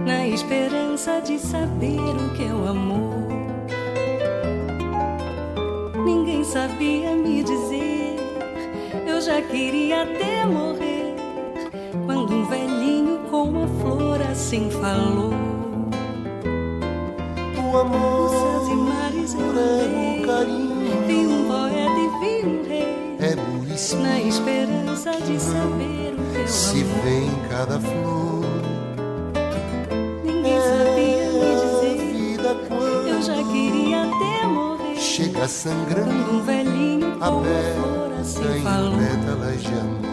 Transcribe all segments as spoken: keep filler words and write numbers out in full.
na esperança de saber o que é o amor. Ninguém sabia me dizer, eu já queria até morrer, quando um velhinho com uma flor assim falou. O amor, os céus e mares eu é o carinho, vi um poeta e vi um rei, é o espírito, na esperança de saber o que é o se amor. vê em cada flor. Ninguém sabia me dizer, vida quando eu já queria até morrer, chega sangrando, quando um velhinho com uma flor aberta assim em falou. pétalas de amor.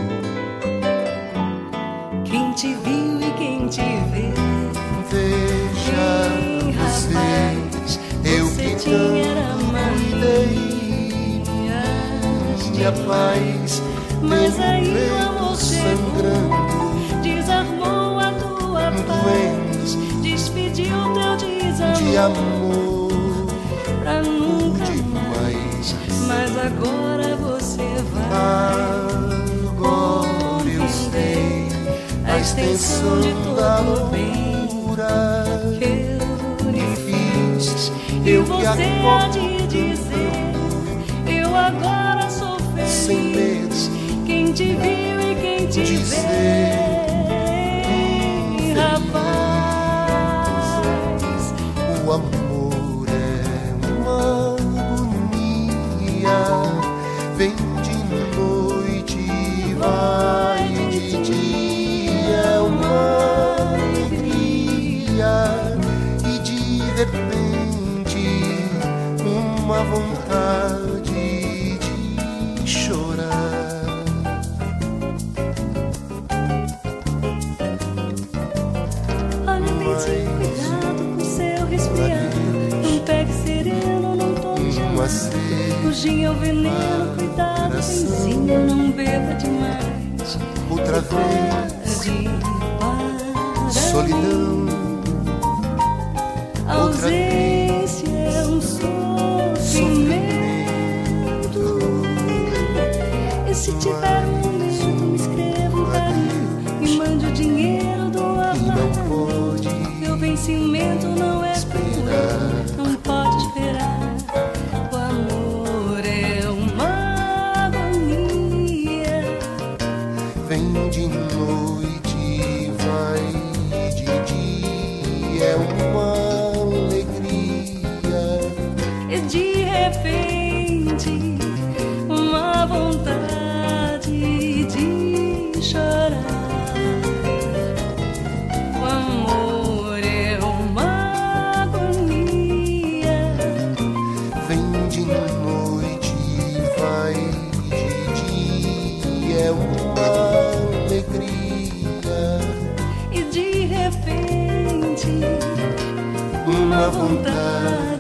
Quem te viu e quem te vê, Veja ei, você, rapaz, eu você que tinha tanto mania de a paz, mas tenho aí o feito amor chegou, sangrando, desarmou a tua paz, despediu teu desamor de amor, pra nunca demais. mais. Mas agora você vai Agora eu sei a extensão de da todo o bem loucura que eu lhe fiz, e eu que você acordo há de dizer, eu agora sou feliz. sem medo, quem te viu e quem te dizer, vê, rapaz. o amor é uma agonia, vem de noite e vai de dia, é uma alegria e de repente uma vontade de chorar. Olha bem, sim, cuidado com seu resfriado, não pegue sereno, não tome Uma gelado, fugir ao veneno, cuidado, benzinho, não beba demais. outra vez, De para solidão, a ausência é um sofrimento. E se tiver um momento, me escreva um carinho, me mande o dinheiro do e não aval, pode porque o vencimento não é cruel, não pode esperar. O amor é uma agonia, vem de noite e vai de dia, é uma alegria e de repente uma vontade de chorar. O amor é uma agonia, vem de noite e vai de dia, é uma alegria e de repente uma uma vontade vontade